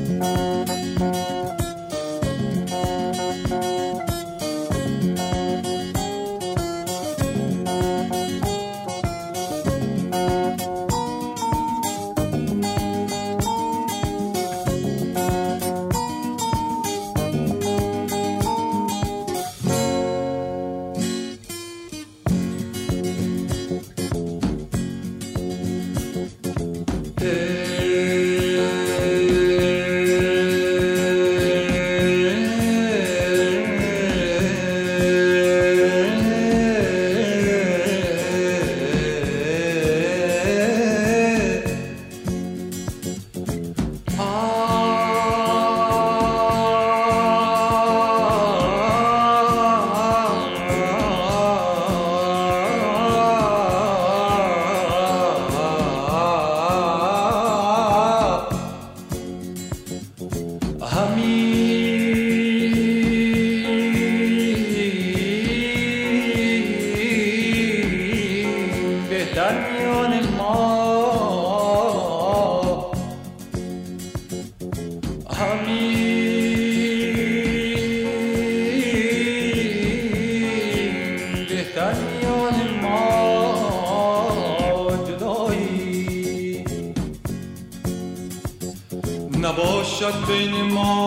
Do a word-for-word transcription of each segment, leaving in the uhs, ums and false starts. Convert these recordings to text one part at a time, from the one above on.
نباشد بین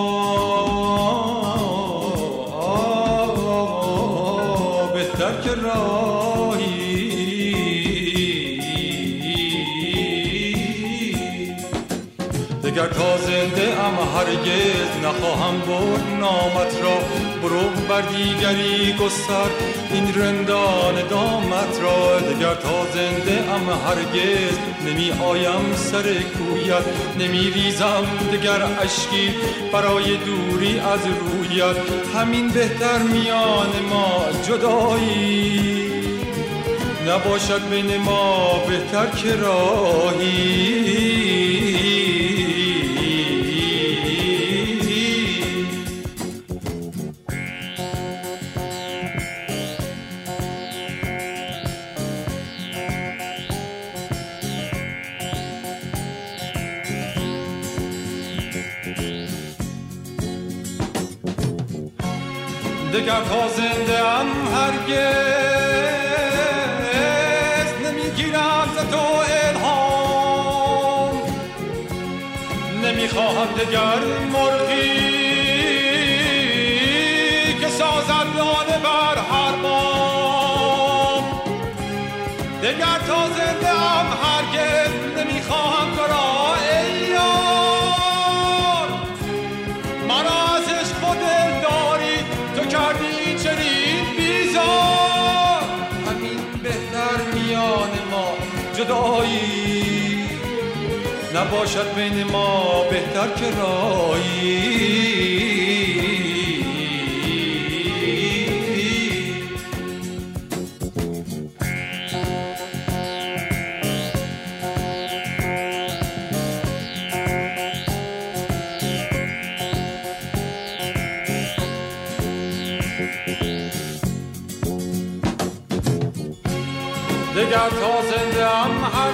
ما بهتر که راهی دگر تا زنده ام هرگز نخواهم برد نامت را برو بر دیگری گستر این رندان دامت را دگر تا زنده ام هرگز نمی آیم سر کویت نمی ریزم دگر اشکی برای دوری از رویت همین بهتر میان ما جدایی نباشد بین ما بهتر که راهی دگر تا زنده ام هرگز نمیگیرم ز تو الهام نمیخواهم دگر مرغی که سازد لانه بر هر بام دگر تا زنده ام هرگز نمیخواهم تو را ای یار مرا از عشق و دلداری تو کردی چنین بیزار همین بهتر میان ما جدایی نباشد بین ما بهتر که راهی دگر تا زنده ام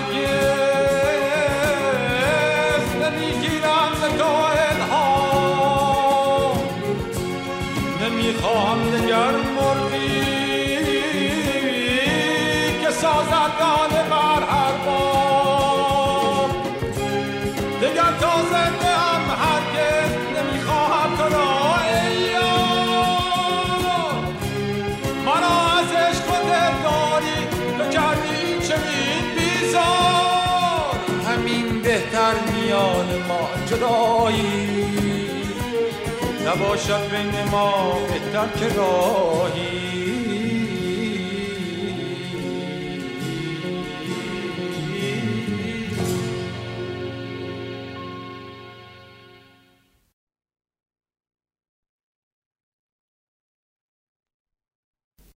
هرگز نمیگیرم ز تو الهام نمیخواهم دگر مرغی که سازد لانه بر هر بام دگر تا زنده ام هرگز نمیخواهم تو را ای یار مرا از عشق و دلداری کردی چنین بیزار همین بهتر میان ما جدایی نباشد بین ما بهتر که راهی